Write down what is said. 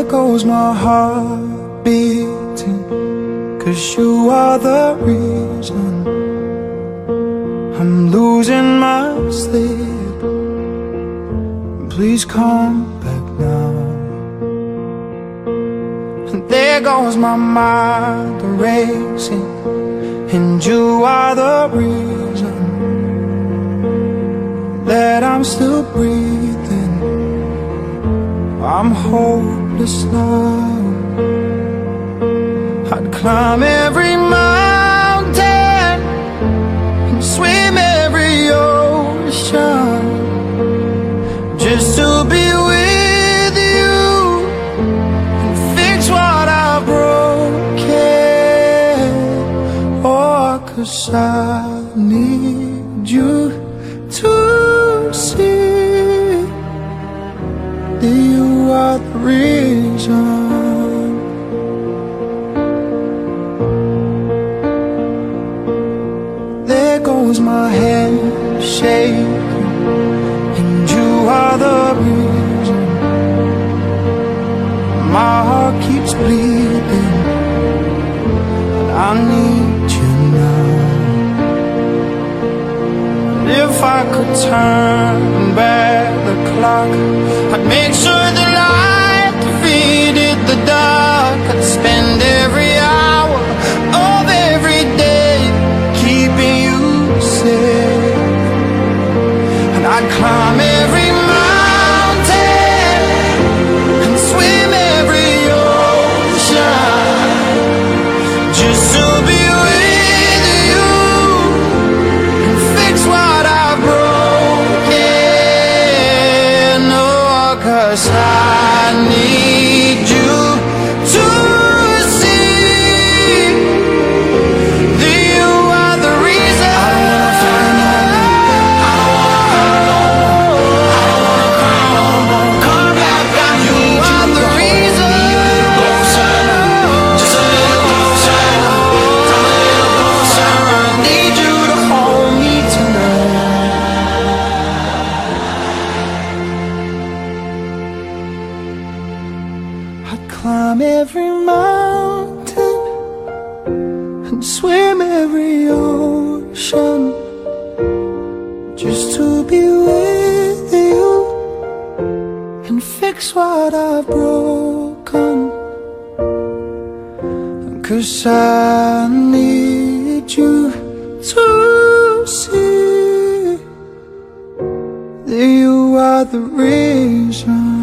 goes my heart beating, 'cause you are the reason I'm losing my sleep. Please come back now. And there goes my mind racing, and you are the reason that I'm still breathing. I'm hopeless now. I'd climb every mountain and swim every ocean just to be with you and fix what I've broken. Oh, 'cause I need you to see that you are the reason. There goes my head shaking, and you are the reason. My heart keeps bleeding, and I need you now. And if I could turn back the clock, I'd make sure the light defeated the dark. I'd spend every hour of every day keeping you safe, and I'd climb every mountain and swim every ocean just to be with you and fix what I've broken. Oh, 'cause I need you to see that you are the reason. Come back, you are the reason. Just a little closer, I need you to hold me tonight. I'd climb every mountain and swim every ocean just to be with you and fix what I've broken. 'Cause I need you to see that you are the reason.